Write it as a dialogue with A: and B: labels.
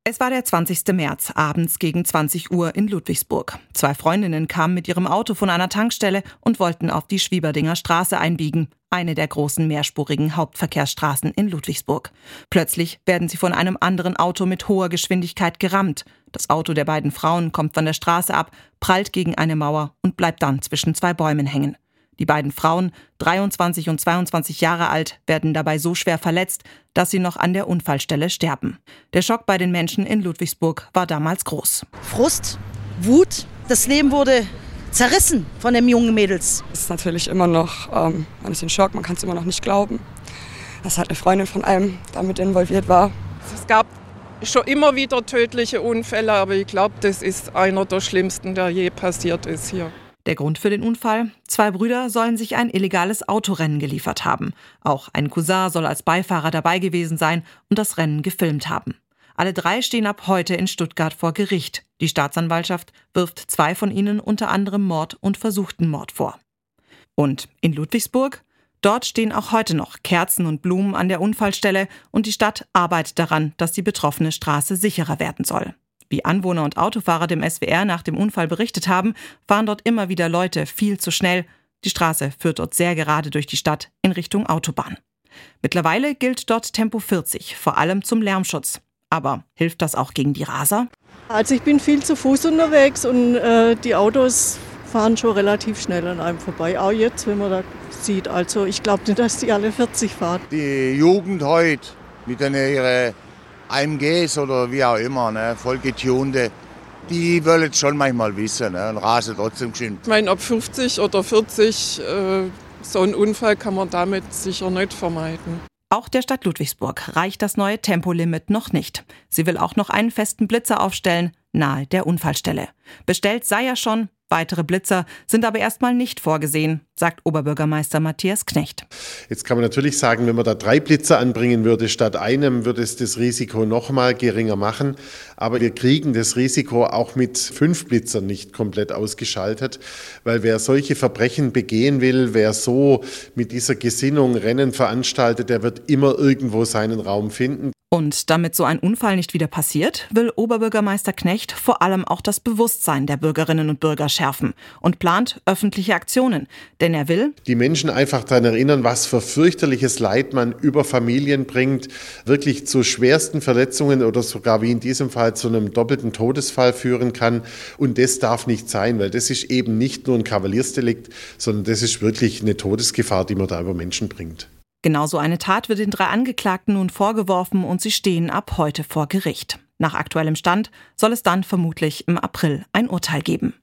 A: Es war der 20. März, abends gegen 20 Uhr in Ludwigsburg. Zwei Freundinnen kamen mit ihrem Auto von einer Tankstelle und wollten auf die Schwieberdinger Straße einbiegen, eine der großen mehrspurigen Hauptverkehrsstraßen in Ludwigsburg. Plötzlich werden sie von einem anderen Auto mit hoher Geschwindigkeit gerammt. Das Auto der beiden Frauen kommt von der Straße ab, prallt gegen eine Mauer und bleibt dann zwischen zwei Bäumen hängen. Die beiden Frauen, 23 und 22 Jahre alt, werden dabei so schwer verletzt, dass sie noch an der Unfallstelle sterben. Der Schock bei den Menschen in Ludwigsburg war damals groß.
B: Frust, Wut, das Leben wurde zerrissen von den jungen Mädels.
C: Es ist natürlich immer noch, man ist in Schock, man kann es immer noch nicht glauben, dass halt eine Freundin von einem damit involviert war.
D: Es gab schon immer wieder tödliche Unfälle, aber ich glaube, das ist einer der schlimmsten, der je passiert ist hier.
A: Der Grund für den Unfall? Zwei Brüder sollen sich ein illegales Autorennen geliefert haben. Auch ein Cousin soll als Beifahrer dabei gewesen sein und das Rennen gefilmt haben. Alle drei stehen ab heute in Stuttgart vor Gericht. Die Staatsanwaltschaft wirft zwei von ihnen unter anderem Mord und versuchten Mord vor. Und in Ludwigsburg? Dort stehen auch heute noch Kerzen und Blumen an der Unfallstelle und die Stadt arbeitet daran, dass die betroffene Straße sicherer werden soll. Wie Anwohner und Autofahrer dem SWR nach dem Unfall berichtet haben, fahren dort immer wieder Leute viel zu schnell. Die Straße führt dort sehr gerade durch die Stadt in Richtung Autobahn. Mittlerweile gilt dort Tempo 40, vor allem zum Lärmschutz. Aber hilft das auch gegen die Raser?
E: Also ich bin viel zu Fuß unterwegs und die Autos fahren schon relativ schnell an einem vorbei. Auch jetzt, wenn man da sieht. Also ich glaube nicht, dass die alle 40 fahren.
F: Die Jugend heute mit ihre AMGs oder wie auch immer, ne, voll getunte, die wollen es schon manchmal wissen, ne, und rasen trotzdem geschwind.
D: Ich meine, ob 50 oder 40, so einen Unfall kann man damit sicher nicht vermeiden.
A: Auch der Stadt Ludwigsburg reicht das neue Tempolimit noch nicht. Sie will auch noch einen festen Blitzer aufstellen, nahe der Unfallstelle. Bestellt sei er schon, weitere Blitzer sind aber erstmal nicht vorgesehen, sagt Oberbürgermeister Matthias Knecht.
G: Jetzt kann man natürlich sagen, wenn man da 3 Blitzer anbringen würde statt einem, würde es das Risiko noch mal geringer machen. Aber wir kriegen das Risiko auch mit 5 Blitzern nicht komplett ausgeschaltet, weil wer solche Verbrechen begehen will, wer so mit dieser Gesinnung Rennen veranstaltet, der wird immer irgendwo seinen Raum finden.
A: Und damit so ein Unfall nicht wieder passiert, will Oberbürgermeister Knecht vor allem auch das Bewusstsein der Bürgerinnen und Bürger schärfen und plant öffentliche Aktionen. Denn er will
G: die Menschen einfach daran erinnern, was für fürchterliches Leid man über Familien bringt, wirklich zu schwersten Verletzungen oder sogar wie in diesem Fall zu einem doppelten Todesfall führen kann. Und das darf nicht sein, weil das ist eben nicht nur ein Kavaliersdelikt, sondern das ist wirklich eine Todesgefahr, die man da über Menschen bringt.
A: Genauso eine Tat wird den 3 Angeklagten nun vorgeworfen und sie stehen ab heute vor Gericht. Nach aktuellem Stand soll es dann vermutlich im April ein Urteil geben.